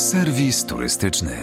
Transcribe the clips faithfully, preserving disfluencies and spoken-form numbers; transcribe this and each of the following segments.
Serwis turystyczny.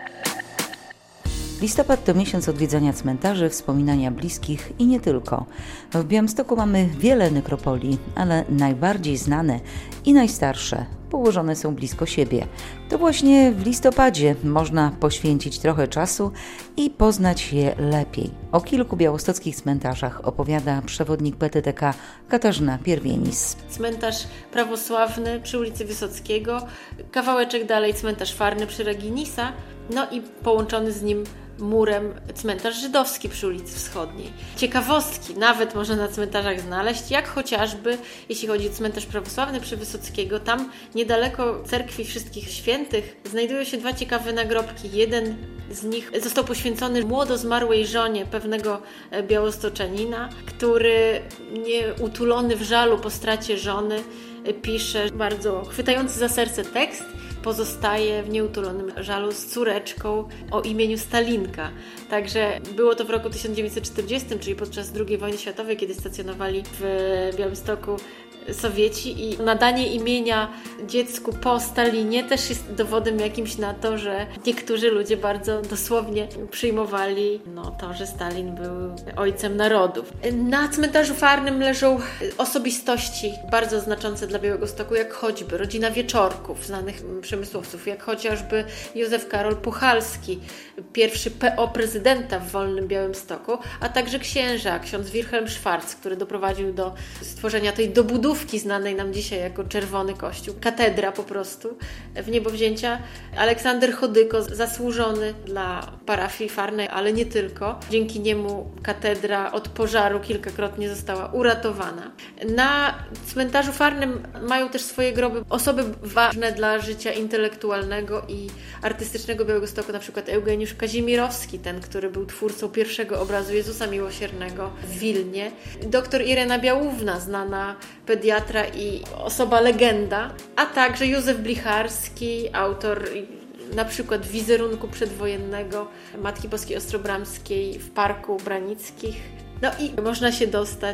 Listopad to miesiąc odwiedzania cmentarzy, wspominania bliskich i nie tylko. W Białymstoku mamy wiele nekropolii, ale najbardziej znane i najstarsze położone są blisko siebie. To właśnie w listopadzie można poświęcić trochę czasu i poznać je lepiej. O kilku białostockich cmentarzach opowiada przewodnik P T T K Katarzyna Pierwienis. Cmentarz prawosławny przy ulicy Wysockiego, kawałeczek dalej cmentarz Farny przy Reginisa, no i połączony z nim murem cmentarz żydowski przy ulicy Wschodniej. Ciekawostki nawet można na cmentarzach znaleźć, jak chociażby, jeśli chodzi o cmentarz prawosławny przy Wysockiego, tam niedaleko cerkwi Wszystkich Świętych znajdują się dwa ciekawe nagrobki. Jeden z nich został poświęcony młodo zmarłej żonie pewnego białostoczanina, który nieutulony w żalu po stracie żony pisze bardzo chwytający za serce tekst. Pozostaje w nieutulonym żalu z córeczką o imieniu Stalinka. Także było to w roku tysiąc dziewięćset czterdziestym, czyli podczas drugiej wojny światowej, kiedy stacjonowali w Białymstoku Sowieci, i nadanie imienia dziecku po Stalinie też jest dowodem jakimś na to, że niektórzy ludzie bardzo dosłownie przyjmowali no, to, że Stalin był ojcem narodów. Na cmentarzu Farnym leżą osobistości bardzo znaczące dla Białegostoku, jak choćby rodzina Wieczorków, znanych przemysłowców, jak chociażby Józef Karol Puchalski, pierwszy P O prezydenta w wolnym Białymstoku, a także księża, ksiądz Wilhelm Schwarz, który doprowadził do stworzenia tej dobudówki znanej nam dzisiaj jako Czerwony Kościół, katedra po prostu w niebowzięcia. Aleksander Chodyko, zasłużony dla parafii Farnej, ale nie tylko. Dzięki niemu katedra od pożaru kilkakrotnie została uratowana. Na cmentarzu Farnym mają też swoje groby osoby ważne dla życia intelektualnego i artystycznego Białegostoku, na przykład Eugeniusz Kazimierowski, ten, który był twórcą pierwszego obrazu Jezusa Miłosiernego w Wilnie. Doktor Irena Białówna, znana pediatra i osoba legenda, a także Józef Blicharski, autor na przykład wizerunku przedwojennego Matki Boskiej Ostrobramskiej w Parku Branickich. No i można się dostać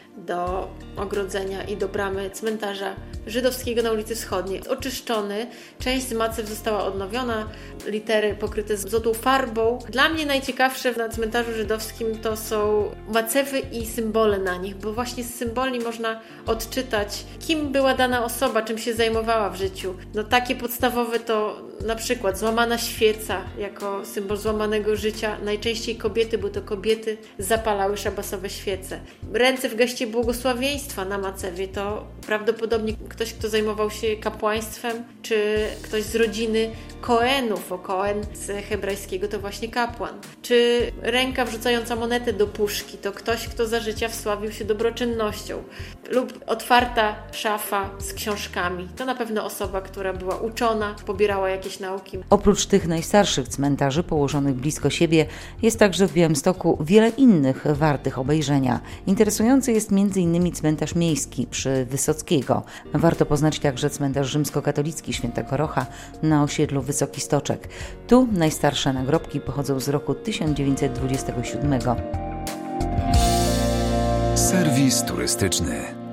do ogrodzenia i do bramy cmentarza żydowskiego na ulicy Wschodniej. Oczyszczony, część z macew została odnowiona, litery pokryte złotą farbą. Dla mnie najciekawsze na cmentarzu żydowskim to są macewy i symbole na nich, bo właśnie z symboli można odczytać, kim była dana osoba, czym się zajmowała w życiu. No takie podstawowe to na przykład złamana świeca jako symbol złamanego życia. Najczęściej kobiety, bo to kobiety zapalały szabasowe świece. Ręce w geście błogosławieństwa na macewie to prawdopodobnie ktoś, kto zajmował się kapłaństwem, czy ktoś z rodziny Koenów, bo Koen z hebrajskiego to właśnie kapłan. Czy ręka wrzucająca monetę do puszki to ktoś, kto za życia wsławił się dobroczynnością. Lub otwarta szafa z książkami. To na pewno osoba, która była uczona, pobierała jakieś nauki. Oprócz tych najstarszych cmentarzy położonych blisko siebie jest także w Białymstoku wiele innych wartych obejrzenia. Interesujący jest między innymi cmentarz miejski przy Wysockiego. Warto poznać także cmentarz rzymskokatolicki Świętego Rocha na osiedlu Wysoki Stoczek. Tu najstarsze nagrobki pochodzą z roku tysiąc dziewięćset dwudziestego siódmego. Serwis turystyczny.